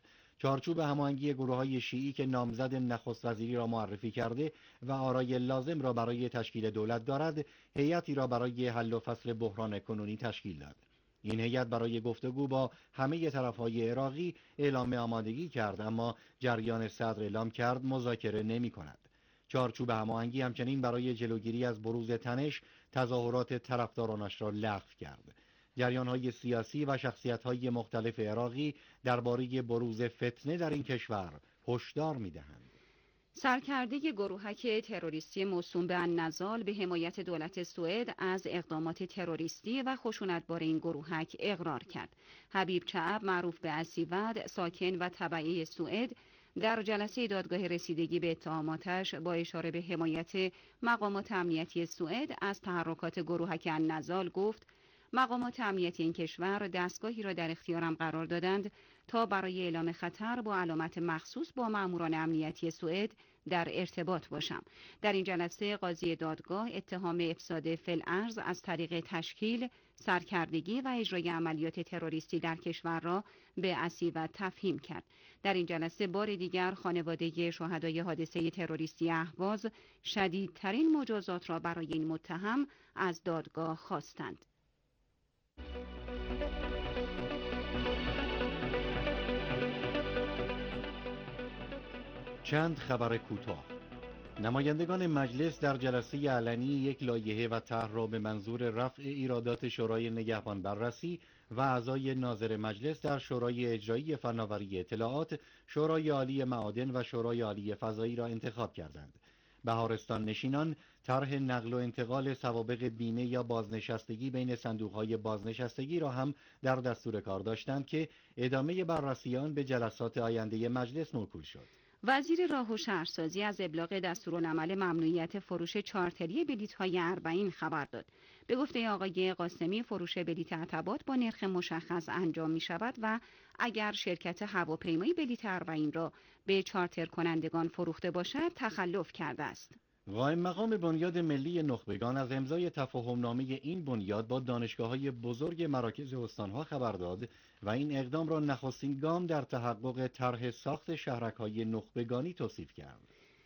چارچوب هماهنگی گروه‌های شیعی که نامزد نخست وزیری را معرفی کرده و آرای لازم را برای تشکیل دولت دارد، هیئتی را برای حل و فصل بحران کنونی تشکیل داد. این هیئت برای گفتگو با همه طرف‌های عراقی اعلام آمادگی کرد، اما جریان صدر اعلام کرد مذاکره نمی‌کند. چارچوب هماهنگی همچنین برای جلوگیری از بروز تنش تظاهرات طرفدارانش را لغو کرد. جریان‌های سیاسی و شخصیت‌های مختلف عراقی درباره بروز فتنه در این کشور هشدار می‌دهند. سرکرده گروهک تروریستی موسوم به النضال به حمایت دولت سوئد از اقدامات تروریستی و خشونتبار این گروهک اقرار کرد. حبیب چعب معروف به اسیود، ساکن و تبعه سوئد، در جلسه دادگاه رسیدگی به اتهاماتش با اشاره به حمایت مقامات امنیتی سوئد از تحرکات گروهک النضال گفت: مقامات امنیتی این کشور دستگاهی را در اختیارم قرار دادند تا برای اعلام خطر با علامت مخصوص با ماموران امنیتی سوئد در ارتباط باشم. در این جلسه قاضی دادگاه اتهام افساد فی‌الارض از طریق تشکیل، سرکردگی و اجرای عملیات تروریستی در کشور را به اسیود تفهیم کرد. در این جلسه بار دیگر خانواده شهدای حادثه تروریستی اهواز شدیدترین مجازات را برای این متهم از دادگاه خواستند. چند خبر کوتاه. نمایندگان مجلس در جلسه علنی یک لایحه و طرح را به منظور رفع ایرادات شورای نگهبان بررسی و اعضای ناظر مجلس در شورای اجرایی فناوری اطلاعات، شورای عالی معادن و شورای عالی فضایی را انتخاب کردند. بهارستان نشینان طرح نقل و انتقال سوابق بیمه یا بازنشستگی بین صندوق‌های بازنشستگی را هم در دستور کار داشتند که ادامه بررسی آن به جلسات آینده مجلس موکول شد. وزیر راه و شهرسازی از ابلاغ دستورالعمل ممنوعیت فروش چارتری بلیط‌های اربعین خبر داد. به گفته آقای قاسمی، فروش بلیط ارتباط با نرخ مشخص انجام می شود و اگر شرکت هواپیمایی بلیط اربعین را به چارتر کنندگان فروخته باشد تخلف کرده است. قائم مقام بنیاد ملی نخبگان از امضای تفاهمنامه این بنیاد با دانشگاه‌های بزرگ مراکز استان‌ها خبر داد و این اقدام را نخستین گام در تحقق طرح ساخت شهرک‌های نخبگانی توصیف کرد.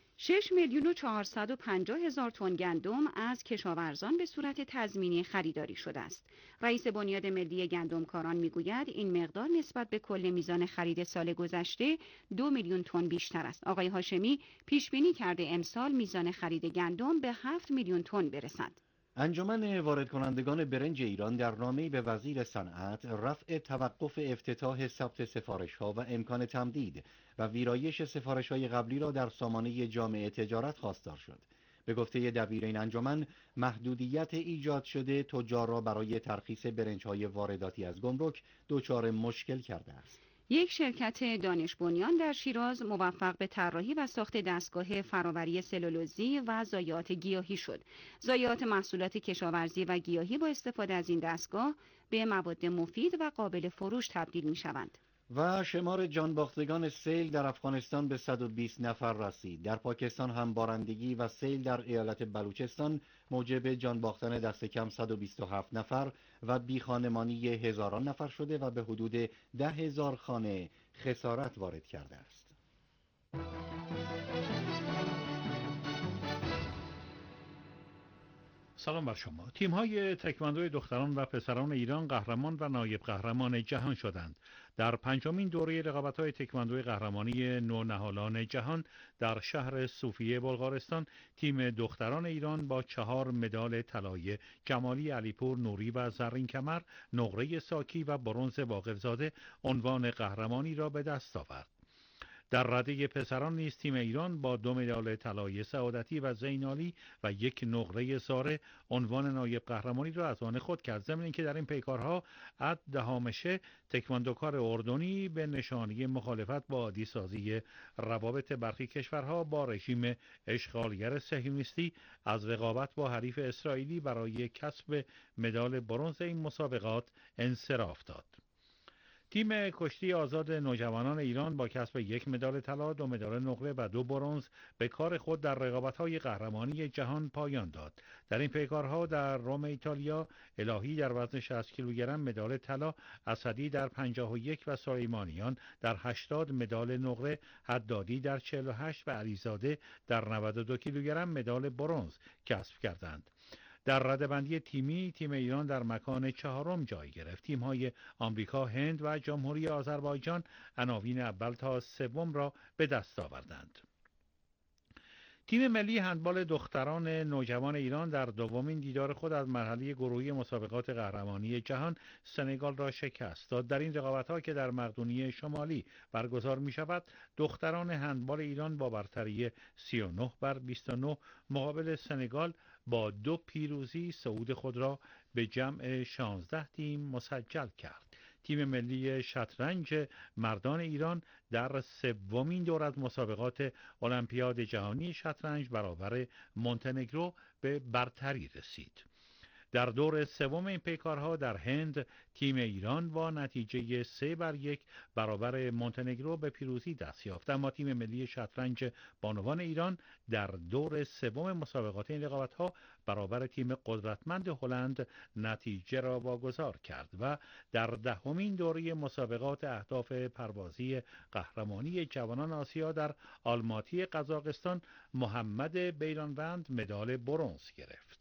6,450,000 تن گندم از کشاورزان به صورت تضمینی خریداری شده است. رئیس بنیاد ملی گندمکاران میگوید این مقدار نسبت به کل میزان خرید سال گذشته 2 میلیون تن بیشتر است. آقای هاشمی پیش بینی کرده امسال میزان خرید گندم به 7 میلیون تن برسد. انجمن وارد کنندگان برنج ایران در نامه‌ای به وزیر صنعت رفع توقف افتتاح ثبت سفارش‌ها و امکان تمدید و ویرایش سفارش‌های قبلی را در سامانه جامعه تجارت خواستار شد. به گفته دبیر این انجمن، محدودیت ایجاد شده تجار را برای ترخیص برنج‌های وارداتی از گمرک دچار مشکل کرده است. یک شرکت دانش بنیان در شیراز موفق به طراحی و ساخت دستگاه فراوری سلولوزی و ضایعات گیاهی شد. ضایعات محصولات کشاورزی و گیاهی با استفاده از این دستگاه به مواد مفید و قابل فروش تبدیل می شوند. و شمار جانباختگان سیل در افغانستان به 120 نفر رسید. در پاکستان هم بارندگی و سیل در ایالت بلوچستان موجب جان باختن دست کم 127 نفر و بیخانمانی هزاران نفر شده و به حدود 10,000 خانه خسارت وارد کرده است. سلام بر شما. تیم‌های تکواندو دختران و پسران ایران قهرمان و نایب قهرمان جهان شدند. در پنجمین دوره رقابت‌های تکواندو قهرمانی نونهالان جهان در شهر صوفیه بلغارستان، تیم دختران ایران با 4 مدال طلای جمالی علیپور نوری و زرین کمر، نقره ساکی و برنز باقرزاده عنوان قهرمانی را به دست آورد. در رده پسران نیز تیم ایران با 2 مدال طلای سعادتی و زینالی و 1 نقره زاره عنوان نایب قهرمانی را از آن خود کرد. ضمن اینکه در این پیکارها عد دهامشه تکواندوکار اردنی به نشانه مخالفت با عادی‌سازی روابط برخی کشورها با رژیم اشغالگر صهیونیستی از رقابت با حریف اسرائیلی برای کسب مدال برنز این مسابقات انصراف داد. تیم کشتی آزاد نوجوانان ایران با کسب 1 مدال طلا، 2 مدال نقره و 2 برنز به کار خود در رقابت‌های قهرمانی جهان پایان داد. در این پیکارها در روم ایتالیا، الهی در وزن 60 کیلوگرم مدال طلا، اسدی در 51 و سلیمانیان در 80 مدال نقره، حدادی در 48 و علیزاده در 92 کیلوگرم مدال برنز کسب کردند. در رده‌بندی تیمی، تیم ایران در مکان 4 جای گرفت. تیم‌های آمریکا، هند و جمهوری آذربایجان عناوین اول تا 3 را به دست آوردند. تیم ملی هندبال دختران نوجوان ایران در دومین دیدار خود از مرحله گروهی مسابقات قهرمانی جهان سنگال را شکست داد. در این رقابت‌ها که در مقدونیه شمالی برگزار می‌شود، دختران هندبال ایران با برتری 39-29 مقابل سنگال با 2 پیروزی صعود خود را به جمع 16 تیم مسجل کرد. تیم ملی شطرنج مردان ایران در 3مین دور از مسابقات المپیاد جهانی شطرنج برابر مونتنگرو به برتری رسید. در دور 3 این پیکارها در هند، تیم ایران با نتیجه 3-1 برابر مونتنگرو به پیروزی دست یافت، اما تیم ملی شطرنج بانوان ایران در دور 3 مسابقات این رقابت‌ها برابر تیم قدرتمند هلند نتیجه را واگذار کرد و در 10مین دوره مسابقات اهداف پروازی قهرمانی جوانان آسیا در آلماتی قزاقستان محمد بیرانوند مدال برنز گرفت.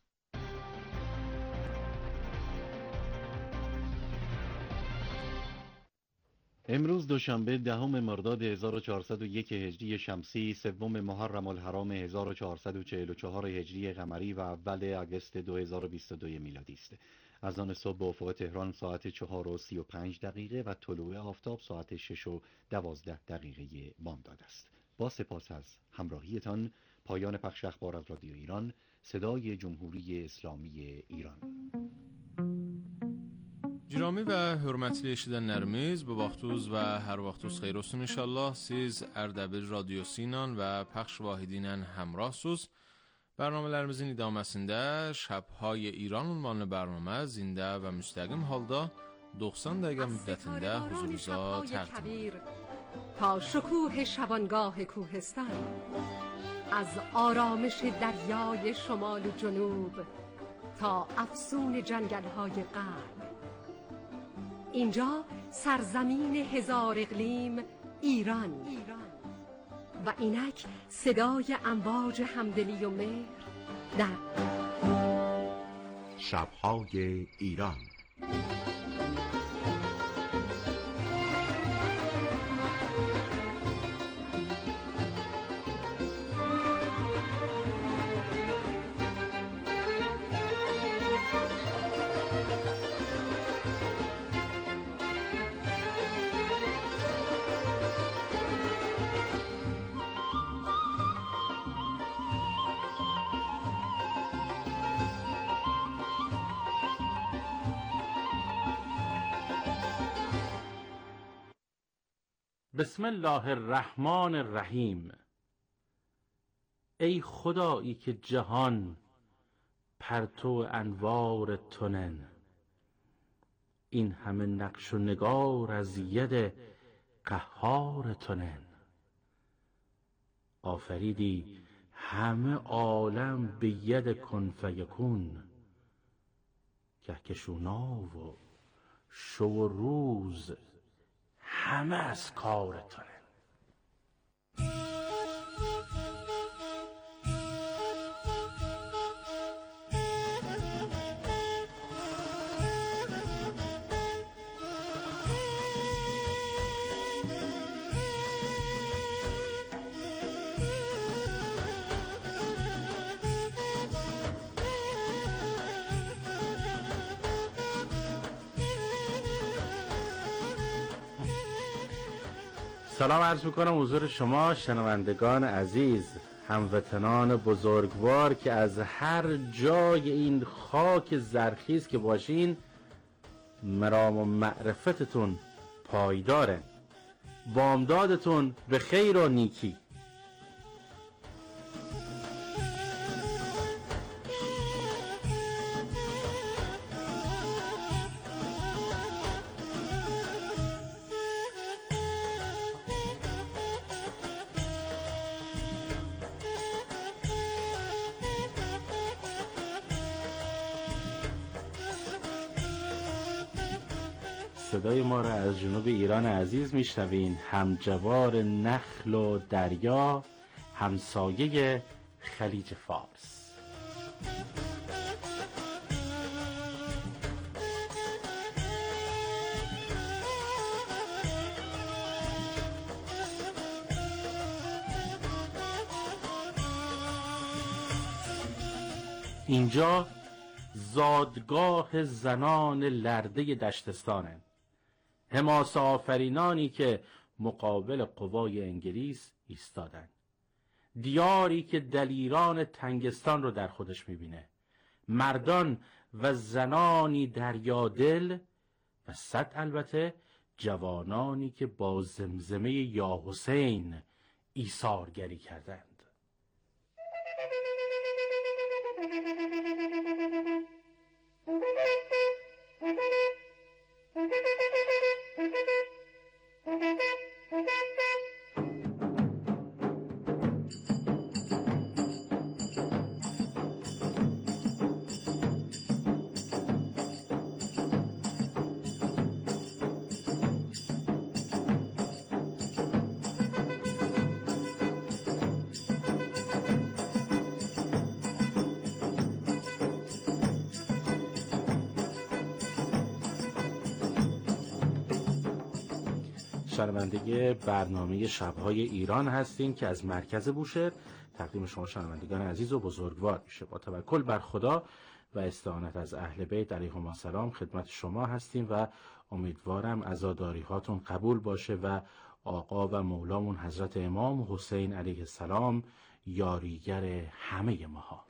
امروز دوشنبه 10 مرداد 1401 هجری شمسی، 3 محرم الحرام 1444 هجری قمری و اول آگوست 2022 میلادی است. از آن صبح به افق تهران ساعت 4:35 و طلوع آفتاب ساعت 6:12 بامداد است. با سپاس از همراهیتان، پایان پخش اخبار از رادیو ایران، صدای جمهوری اسلامی ایران. Cürami və hörmətli eşidənlərimiz, bu vaxtuz və hər vaxtuz xeyir olsun inşallah. Siz Ərdəbil radiosu ilə və pəxş vahidi ilə həmrahsuz. Bərnamələrimizin idaməsində Şəbhay İran ünvanlı bərnamə zində və müstəqim halda 90 dəqiqə müddətində huzurunuza təqdim edilir. تا شکوه شبانگاه کوهستان، از آرامش دریای شمال و جنوب تا افسون جنگل‌های غرب، اینجا سرزمین هزار اقلیم ایران و اینک صدای امواج همدلی و مهر در شب‌های ایران. بسم الله الرحمن الرحیم. ای خدایی که جهان پرتو انوار تونن، این همه نقش و نگار از ید قهار تونن. آفریدی همه عالم به ید کن فیکون، کهکشونا و شو و روز همه از کارتونه. سلام عرض میکنم حضور شما شنوندگان عزیز، هموطنان بزرگوار که از هر جای این خاک زرخیز که باشین، مرام و معرفتتون پایداره، بامدادتون به خیر و نیکی. صدای ما را از جنوب ایران عزیز میشنوین، همجوار نخل و دریا، همسایه خلیج فارس. اینجا زادگاه زنان لرده دشتستانه، حماسه آفرینانی که مقابل قوای انگلیس ایستادن، دیاری که دلیران تنگستان رو در خودش میبینه، مردان و زنانی دریادل و صد البته جوانانی که با زمزمه یا حسین ایثارگری کردند. شنونده برنامه شب‌های ایران هستین که از مرکز بوشهر تقدیم شما شنوندگان عزیز و بزرگوار میشه. با توکل بر خدا و استعانت از اهل بیت علیهم السلام خدمت شما هستیم و امیدوارم عزاداری هاتون قبول باشه و آقا و مولامون حضرت امام حسین علیه السلام یاریگر همه ماها.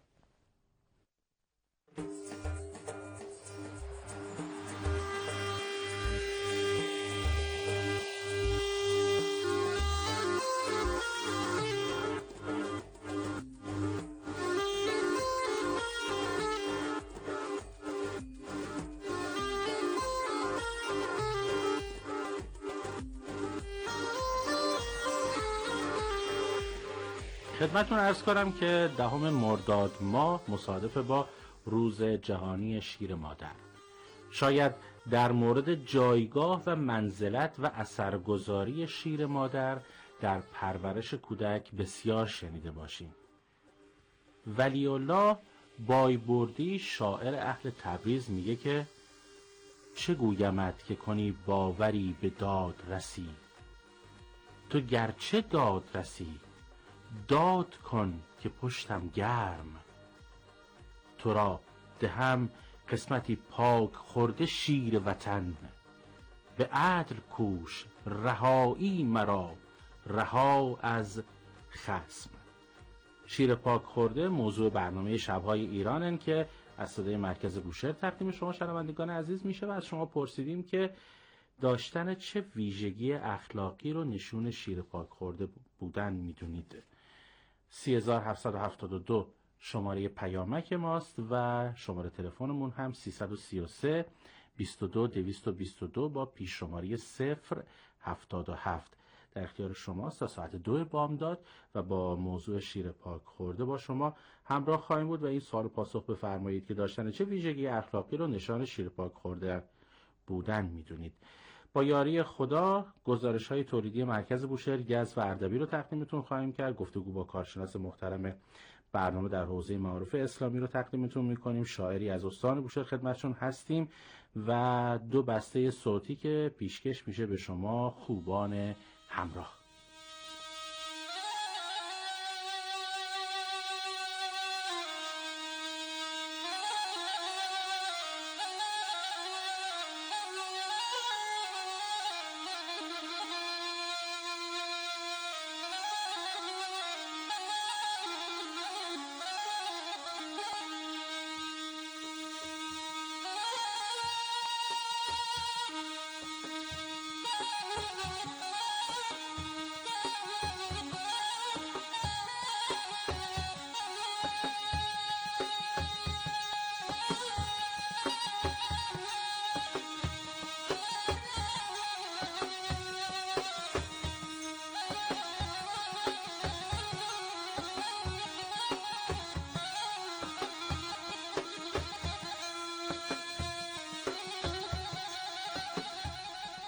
خدمتتون عرض کنم که 10 مرداد ماه مصادف با روز جهانی شیر مادر. شاید در مورد جایگاه و منزلت و اثرگذاری شیر مادر در پرورش کودک بسیار شنیده باشیم. ولی الله بایبردی شاعر اهل تبریز میگه که چه گویمت که کنی باوری به داد رسی، تو گرچه داد رسی داد کن که پشتم گرم، تو را دهم قسمتی پاک خورده شیر وطن، به عدل کوش رهایی مرا رها از خصم. شیر پاک خورده موضوع برنامه شب‌های ایرانن که از صدای مرکز بوشهر تقدیم شما شنوندگان عزیز میشه و از شما پرسیدیم که داشتن چه ویژگی اخلاقی رو نشون شیر پاک خورده بودن میدونید. 3772 شماره پیامک ماست و شماره تلفنمون هم 333 22 222 با پیش شماره 077 در اختیار شماست. تا ساعت 2 بامداد و با موضوع شیر پاک خورده با شما همراه خواهیم بود و این سوال پاسخ بفرمایید که داشتن چه ویژگی اخلاقی رو نشان شیر پاک خورده بودن میدونید. با یاری خدا گزارش های تولیدی مرکز بوشهر، گز و اردبیل رو تقدیمتون خواهیم کرد. گفتگو با کارشناس محترم برنامه در حوزه معارف اسلامی رو تقدیمتون میکنیم. شاعری از استان بوشهر خدمتشون هستیم و 2 بسته صوتی که پیشکش میشه به شما خوبان همراه.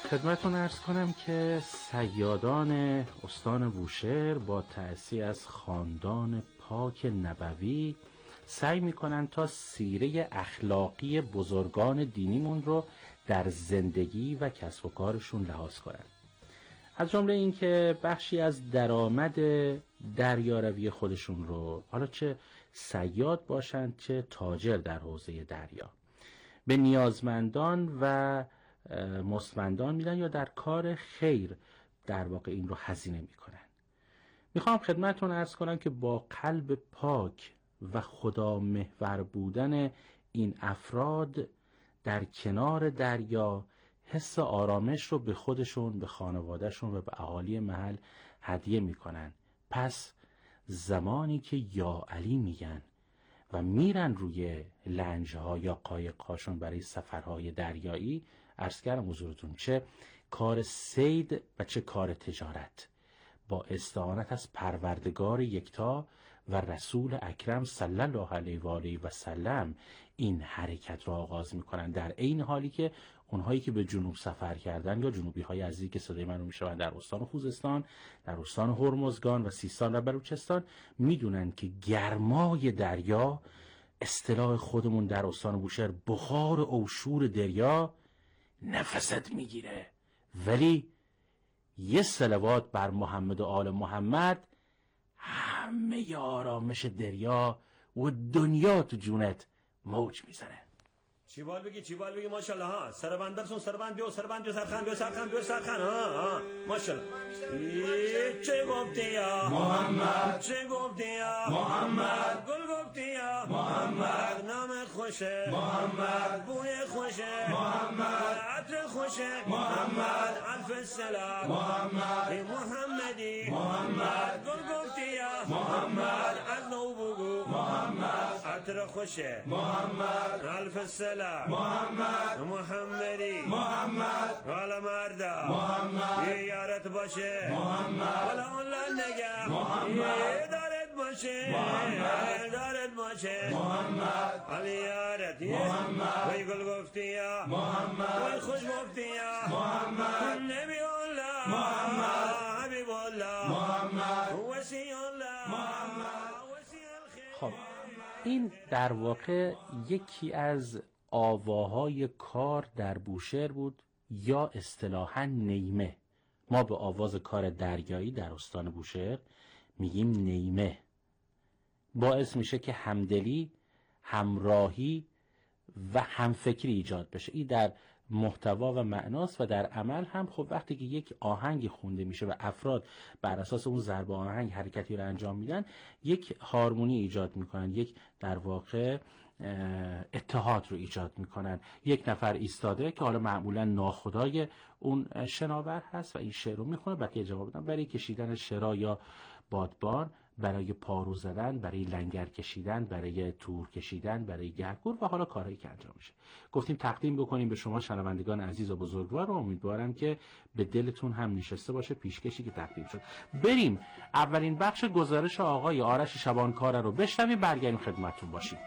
خدمتتون عرض کنم که صیادان استان بوشهر با تأسیس از خاندان پاک نبوی سعی میکنن تا سیره اخلاقی بزرگان دینیمون رو در زندگی و کسب و کارشون لحاظ کنن. از جمله این که بخشی از درآمد دریاروی خودشون رو، حالا چه صیاد باشن چه تاجر در حوزه دریا، به نیازمندان و مستمندان میدن یا در کار خیر در واقع این رو هزینه میکنن. میخوام خدمتتون عرض کنم که با قلب پاک و خدا محور بودن این افراد در کنار دریا حس آرامش رو به خودشون، به خانوادهشون و به اهالی محل هدیه میکنن. پس زمانی که یا علی میگن و میرن روی لنجها یا قایقهاشون برای سفرهای دریایی، عرض کردم حضورتون چه کار صید و چه کار تجارت، با استعانت از پروردگار یکتا و رسول اکرم صلی الله علیه و آله و سلم این حرکت را آغاز میکنن، در عین حالی که اونهایی که به جنوب سفر کردن یا جنوبی های عزیزی که صدای من رو میشنون در استان خوزستان، در استان هرمزگان و سیستان و بلوچستان میدونن که گرمای دریا، اصطلاح خودمون در استان بوشهر بخار او شور دریا، نفست میگیره، ولی یه صلوات بر محمد و آل محمد همه آرامش دریا و دنیا تو جونت موج میزنه. چی بال بگی ماشاءالله ها، سربندرسون سربند بیو سرخن ها ماشاءالله. چه گفتی یا محمد، چه گفتی یا محمد، گل گفتی یا محمد، نام خوشه محمد، بوی خوشه محمد، عطر خوشه محمد، الف سلام محمد، محمدی محمد، گل گفتی یا محمد، از نو بگو محمد، عطر خوشه محمد، الف سلام محمد، محمدی محمد، والا مردا محمد، یارت باشه محمد، والا اون نگه محمد، دارت باشه محمد، دارت باشه محمد، علی یارت محمد، وی گل گفتی یا محمد، وی خوش گفتی یا محمد، نبی الله محمد، حبیب الله محمد، وسی الله محمد. خب این در واقع یکی از آواهای کار در بوشهر بود، یا اصطلاحاً نیمه. ما به آواز کار دریایی در استان بوشهر میگیم نیمه. باعث میشه که همدلی، همراهی و همفکری ایجاد بشه. این در محتوا و معناست و در عمل هم. خب وقتی که یک آهنگ خونده میشه و افراد بر اساس اون ضرب آهنگ حرکتی رو انجام میدن، یک هارمونی ایجاد میکنن، یک در واقع اتحاد رو ایجاد میکنن. یک نفر ایستاده که حالا معمولا ناخدای اون شناور هست و این شعر رو میخونه، بقیه جواب بدن برای کشیدن شرا یا بادبان، برای پارو زدن، برای لنگر کشیدن، برای تور کشیدن، برای گرگور و حالا کارهایی که انجام میشه. گفتیم تقدیم بکنیم به شما شنوندگان عزیز و بزرگوار و امیدوارم که به دلتون هم نشسته باشه پیشکشی که تقدیم شد. بریم اولین بخش گزارش آقای آرش شبانکار رو بشنویم، برگردیم خدمتتون باشیم.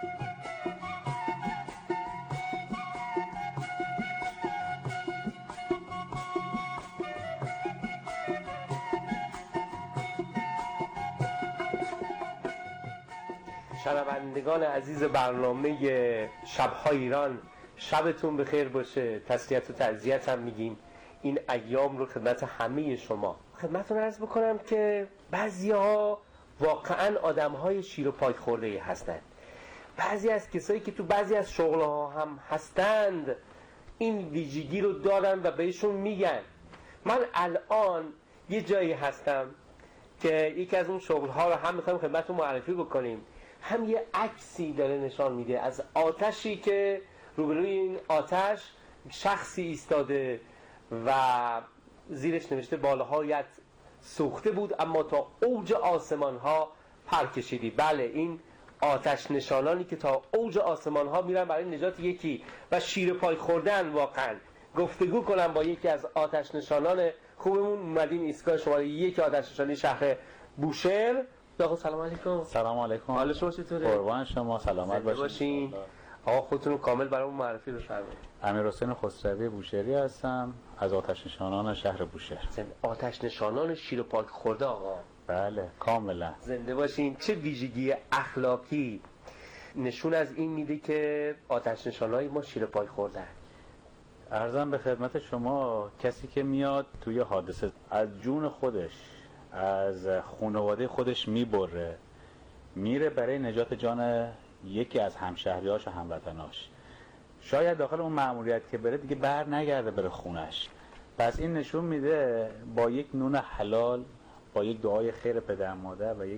شنوندگان عزیز برنامه شب‌های ایران، شبتون بخیر باشه. تسلیت و تعزیت هم میگیم این ایام رو خدمت همه شما. خدمتتون عرض بکنم که بعضی‌ها واقعاً آدم‌های شیر و پای خورده هستند. بعضی از کسایی که تو بعضی از شغل‌ها هم هستند این ویژگی رو دارن و بهشون میگن. من الان یه جایی هستم که یکی از اون شغل‌ها رو هم می‌خوایم خدمتتون معرفی بکنیم، هم یه عکسی داره نشان میده از آتشی که روبروی این آتش شخصی ایستاده و زیرش نوشته بالهایت سوخته بود اما تا اوج آسمان ها پر کشیدی. بله، این آتش نشانانی که تا اوج آسمان ها میرن برای نجات یکی و شیر پای خوردن. واقعا گفتگو کنم با یکی از آتش نشانان خوبمون. اومدیم ایستگاه شماره 1 آتش نشانی شهر بوشهر. آقا سلام علیکم. سلام علیکم. حال شما چطوره؟ قربان شما، سلامت باشین. آقا خودتون رو کامل برامون معرفی بفرمایید. امیرحسین خسروی بوشهری هستم از آتش نشانان شهر بوشهر. آتش نشانان شیر پاک خورده آقا؟ بله کاملا. زنده باشین. چه ویژگی اخلاقی نشون از این میده که آتش نشانای ما شیر پاک خورده؟ عرضم به خدمت شما کسی که میاد توی حادثه از جون خودش از خانواده خودش میبره میره برای نجات جان یکی از همشهریاش و هموطناش، شاید داخل اون مأموریت که بره دیگه بر نگرده بره خونش. پس این نشون میده با یک نون حلال، با یک دعای خیر پدر مادر و یک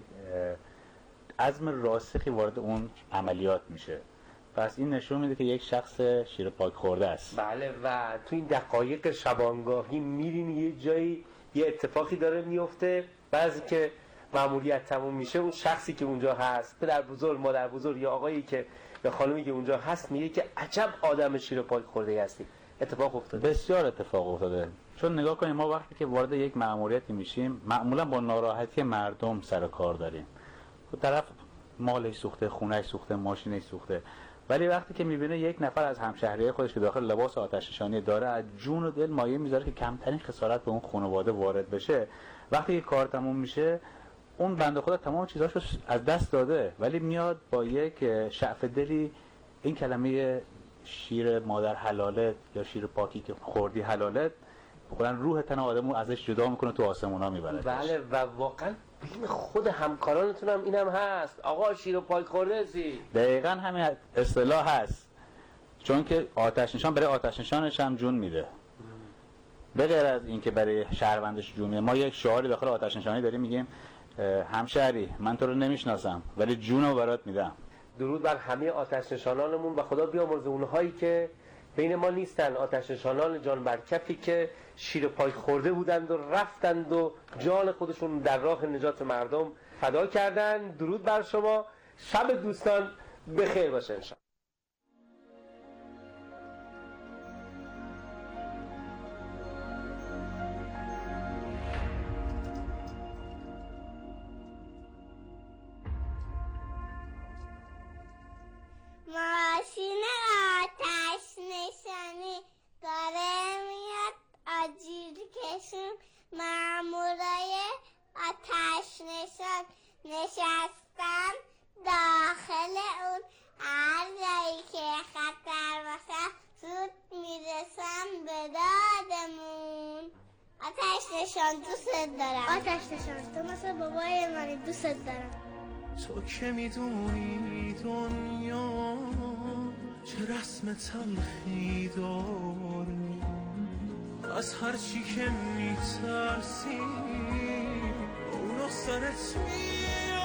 عزم راسخی وارد اون عملیات میشه. پس این نشون میده که یک شخص شیر پاک خورده است. بله. و تو این دقایق شبانگاهی میرین یه جایی یه اتفاقی داره میفته، بعضی که مأموریت تموم میشه اون شخصی که اونجا هست، پدر بزرگ، مادر بزرگ یا آقایی که یا خانمی که اونجا هست میگه که عجب آدم شیر پاک خورده هستی. اتفاق افتاده؟ بسیار اتفاق افتاده. چون نگاه کنیم ما وقتی که وارد یک مأموریتی میشیم معمولا با ناراحتی مردم سر کار داریم. خود طرف مالش سوخته، خونه‌اش سوخته، ماشینش سوخته، ولی وقتی که میبینه یک نفر از همشهریای خودش که داخل لباس آتش نشانی داره از جون و دل مایه میذاره که کمترین خسارت به اون خانواده وارد بشه، وقتی که کار تموم میشه اون بنده خدا تمام چیزاشو از دست داده ولی میاد با یک شعف دلی این کلمه شیر مادر حلالت یا شیر پاکی که خوردی حلالت بخورن روح تن آدمو ازش جدا میکنه تو آسمونا میبره. بله. و واقعا بین خود همکارانتون هم اینم هست، آقا شیر پاک خورده هستی. دقیقاً همین اصطلاح هست، چون که آتش نشان برای آتش نشانش هم جون میده. به غیر از این که برای شهروندش جون میده، ما یک شعاری داخل آتش نشانی داریم میگیم همشهری من تو رو نمیشناسم ولی جونو برات میدم. درود بر همه آتش نشانانمون و خدا بیامرزه اونهایی که بین ما نیستن، آتش نشانان جان برکفی که شیر پاک خورده بودند و رفتند و جان خودشون در راه نجات مردم فدا کردن. درود بر شما. شب دوستان بخیر باشه انشاءالله. ماشین آتش نشانی داره میاد، آجیل کشون مامورای آتش نشان نشستن داخل اون، هر جایی که خطر باشه زود میرسن به دادمون. آتش نشان دوست دارم. آتش نشان تو مثل بابای منی، دوست دارم. تو که میدونی دنیا چه رسم تلخی داره، از هر چی که میترسی اونو سرت میاره.